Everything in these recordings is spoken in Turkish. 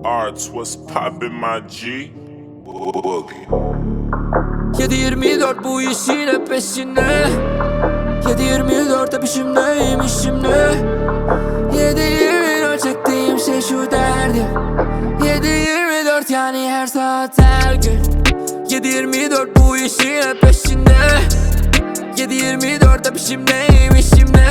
Arts, what's poppin' my G? Boogie. 7-24 bu işin hep peşinde. 7-24 hep işimdeyim işimde. 7-24 çektiğim şey şu derdim. 7-24 yani her saat her gün. 7-24 bu işin hep peşinde. 7-24 hep işimdeyim işimde.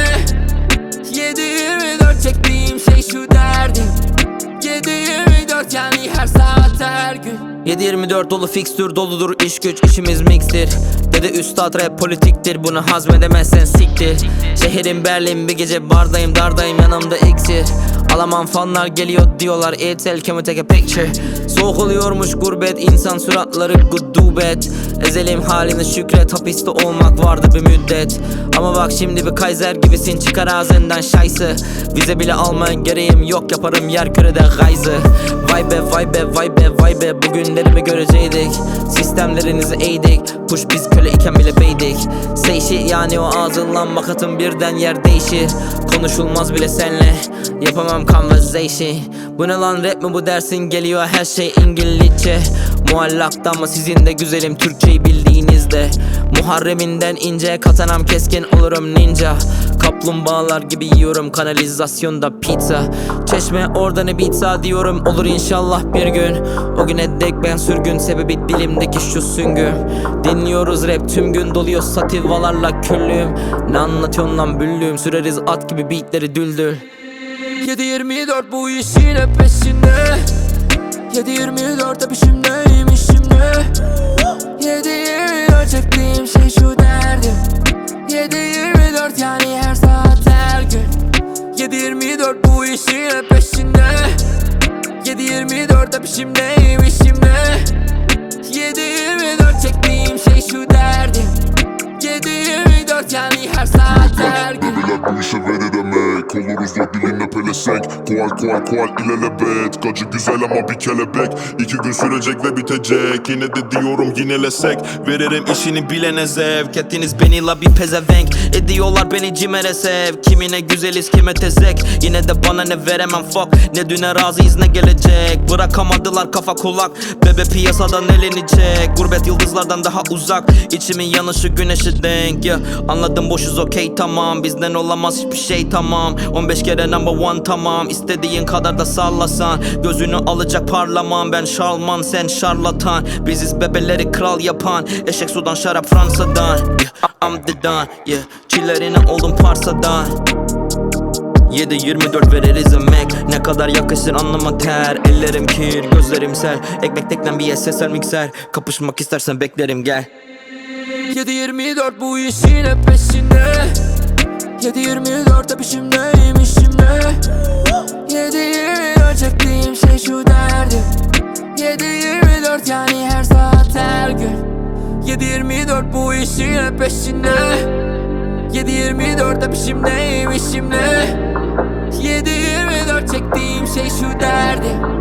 7-24 çektiğim şey şu derdim. 7-24 yani her saat her gün. 7-24 dolu fikstür doludur iş güç işimiz mixtir. Dedi üstad rap politiktir, bunu hazmedemezsen siktir. Şehrim Berlin, bir gece bardayım dardayım yanımda iksir. Alamam fanlar geliyor diyorlar, Etel can we take a picture. Soğuk oluyormuş gurbet, insan suratları gudubet. Ezelim haline şükret, hapiste olmak vardı bir müddet. Ama bak şimdi bir Kaiser gibisin, çıkar ağzından şaysı. Vize bile almaya gereğim yok, yaparım yer kürede gayzı. Vay be vay be vay be vay be, bugünlerimi göreceydik. Sistemlerinizi eğdik, push biz köle iken bile beydik. Say shit yani o ağzından makatım birden yer değişir. Konuşulmaz bile senle, yapamam conversation. Bu ne lan rap mi bu dersin, geliyor her şey İngilizce. Muallakta ama sizin de güzelim Türkçeyi bildiğinizde. Muharreminden ince, katanam keskin olurum ninja. Kaplumbağalar gibi yiyorum kanalizasyonda pizza. Çeşme orada ne pizza diyorum, olur inşallah bir gün. O güne dek ben sürgün, sebebi bilimdeki şu süngüm. Dinliyoruz rap tüm gün, doluyor sativalarla küllüğüm. Ne anlatıyorsun lan büllüğüm, süreriz at gibi beatleri düldül. 7-24 bu işin hep peşinde. 7-24 hep işimdeyim işimde. 7-24 çektiğim şey şu derdim. 7-24 yani her saat her gün. 7-24 bu işin hep peşinde. 7-24 hep işimdeyim işimde. 7-24 çektiğim şey şu derdim. 7-24 yani her saat her gün. Dediler bu işe verir emek, oluruz o diline pelesenk. Koal ilelebet, gacı güzel ama bir kelebek. 2 gün sürecek ve bitecek, yine de diyorum yinelesek. Veririm işini bilene zevk, ettiniz beni la bir pezevenk. Ediyorlar beni cimere sev, kimine güzeliz kime tezek. Yine de bana ne veremem fuck, ne düne razıyız ne gelecek. Bırakamadılar kafa kulak, bebe piyasadan elenecek. Gurbet yıldızlardan daha uzak, içimin yanışı güneşe denk yeah. Anladım boşuz okey tamam, bizden olamaz hiçbir şey tamam. 15 kere number one tamam, istediğin kadar da sallasan. Gözünü alacak parlamam, ben şarlman sen şarlatan. Biziz bebeleri kral yapan, eşek sudan şarap Fransa'dan yeah. I'm the don yeah, çillerine oldum parsadan. 7-24 veririz emek, ne kadar yakışır anlama ter. Ellerim kir, gözlerim sel, ekmek teklen bir SSL mikser. Kapışmak istersen beklerim gel. 7-24 bu işin hep peşinde. 7-24 hep işimdeyim işimde. 7-24 çektiğim şey şu derdim. 7-24 yani her saat her gün. 7-24 bu işin hep peşinde. 7-24 hep işimdeyim işimde. 7-24 çektiğim şey şu derdim.